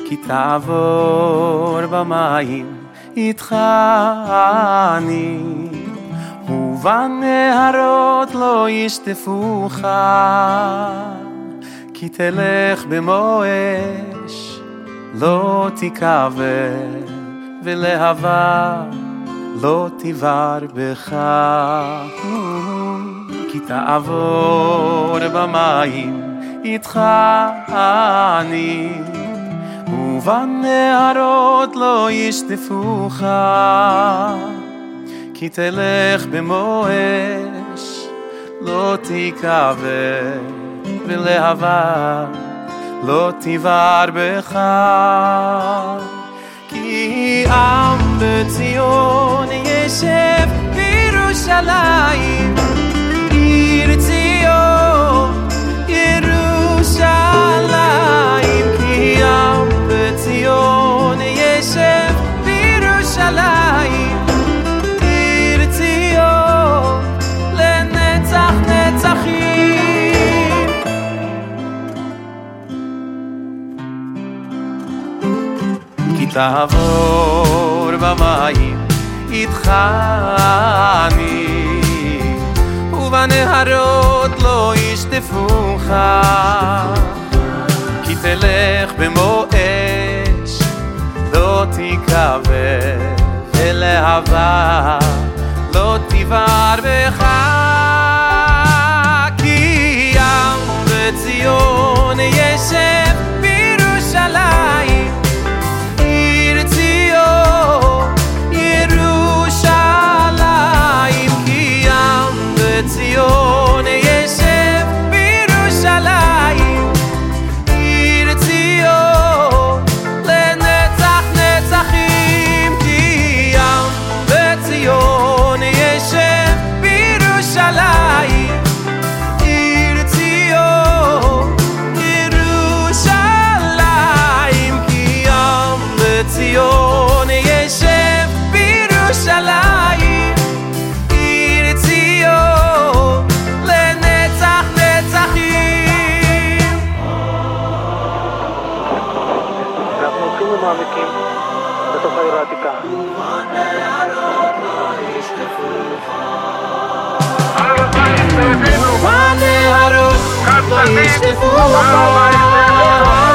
כי תעבור במים איתך אני, ובנהרות לא ישטפוך, כי תלך במו אש לא תיקבר, ולהבה לא תבער בך. כי תעבור במים איתך אני, ובנהרות לא ישטפוך, כי תלך במו אש לא תיקבר, ולהבה לא תבער בך. כי עם בציון ישב בירושלים, עיר ציון ירושלים. כי עם בציון ישב בירושלים, עיר ציון לנצח נצחים. כי תעבור במים איתך אני, ובנהרות לא ישטפוך, כי תלך במו אש לא תיקבר, ולהבה לא תבער בך. כי עם בציון ישב בירושלים, עיר ציון ירושלים. כי עם בציון ישב בירושלים, עיר ציון לנצח נצחים. כי עם בציון ישב בירושלים, עיר ציון ירושלים. כי עם בציון ישב בירושלים, עיר ציון לנצח נצחים. אנחנו הולכים ומעמיקים בתוך העיר העתיקה. ובנהרות לא ישטפוך,